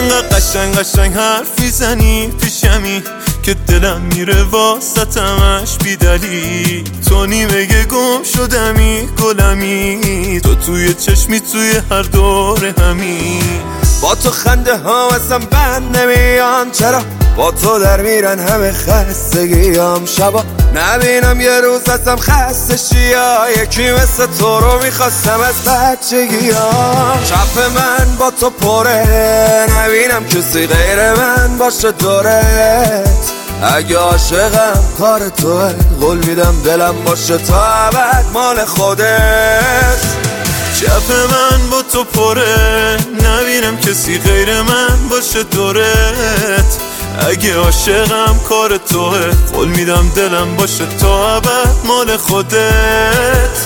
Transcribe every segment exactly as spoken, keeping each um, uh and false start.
انقدر قشنگ قشنگ حرف میزنی پیشمی که دلم میره واسطمش بی دلیل. تو نیمه گم شدمی گلمی، تو توی چشمی توی هر دور همین. با تو خنده ها ازم بند نمیان، چرا با تو در میرن همه خستگیام. شبا نبینم یه روز ازم خسته شیا، یکی مثل تو رو میخواستم از بچگیام. چپ من با تو پره، نبینم کسی غیر من باشه دورت. اگه عاشقم کار توه، قول میدم دلم باشه تا ابد مال خودت. چپ من با تو پره، نبینم کسی غیر من باشه دورت. اگه عاشقم کار توه، قول میدم دلم باشه تا ابد مال خودت.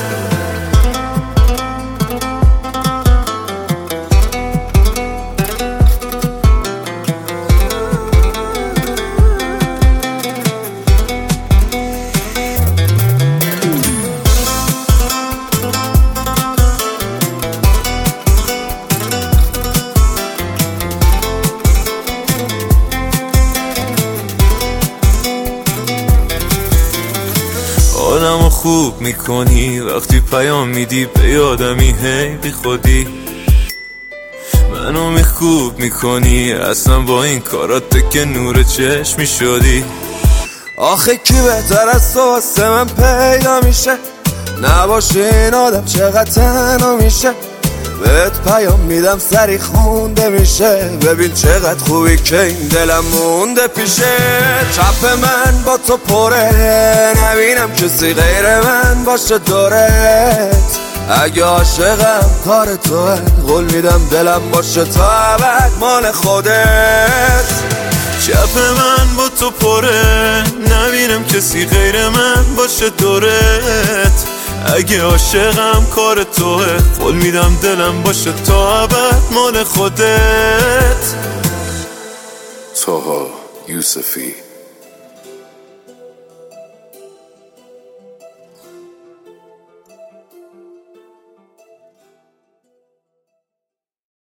آدمو خوب میکنی وقتی پیام میدی به یادمی، هی بی خودی منو میخوب میکنی. اصلا با این کارات که نور چشمی شدی. آخه کی بهتر از تو واسه من پیدا میشه؟ نباشه این آدم چقدر تنها میشه. بهت پیام میدم سری خونده میشه، ببین چقدر خوبی که این دلم مونده پیشه. چپ من با تو پره، نبینم کسی غیر من باشه دورت. اگه عاشقم کار توه، قول میدم دلم باشه تا ابد مال خودت. چپ من با تو پره، نبینم کسی غیر من باشه دورت. اگه عاشقم کار توه، قول میدم دلم باشه تا ابد مال خودت. طه یوسفی